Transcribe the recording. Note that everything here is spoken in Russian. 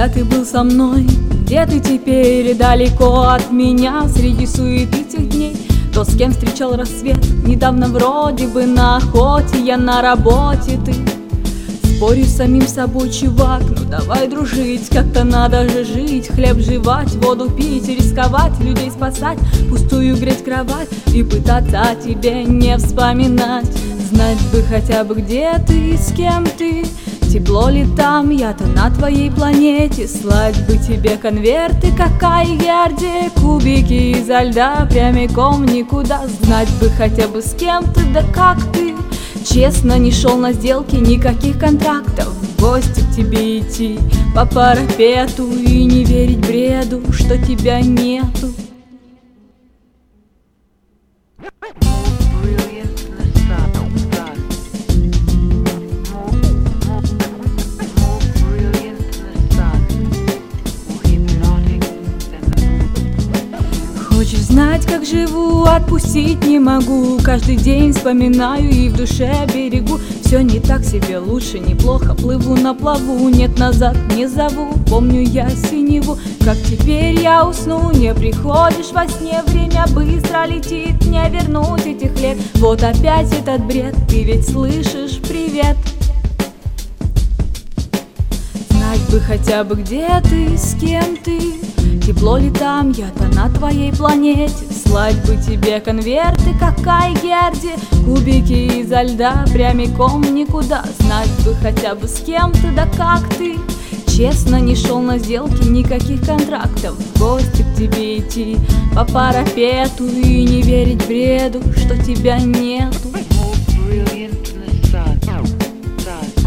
когда ты был со мной? Где ты теперь, далеко от меня, среди суеты тех дней? То, с кем встречал рассвет, недавно вроде бы на охоте, я на работе, ты. Спорю с самим собой, чувак, ну давай дружить, как-то надо же жить, хлеб жевать, воду пить, рисковать, людей спасать, пустую греть кровать и пытаться о тебе не вспоминать. Знать бы хотя бы, где ты, с кем ты, тепло ли там, я-то на твоей планете. Слать бы тебе конверты, как Айгерде, кубики изо льда прямиком никуда. Знать бы хотя бы, с кем ты, да как ты, честно не шел на сделки, никаких контрактов. В гости к тебе идти по парапету и не верить бреду, что тебя нету. Хочешь знать, как живу, отпустить не могу. Каждый день вспоминаю и в душе берегу. Все не так себе, лучше, неплохо, плыву на плаву. Нет, назад не зову, помню я синеву. Как теперь я усну, не приходишь во сне. Время быстро летит, не вернуть этих лет. Вот опять этот бред, ты ведь слышишь привет. Знать бы хотя бы, где ты, с кем ты, тепло ли там, я-то на твоей планете. Слать бы тебе конверты, как Айгерде, кубики изо льда прямиком никуда. Знать бы хотя бы, с кем ты, да как ты, честно не шел на сделки, никаких контрактов. В гости к тебе идти по парапету и не верить бреду, что тебя нету.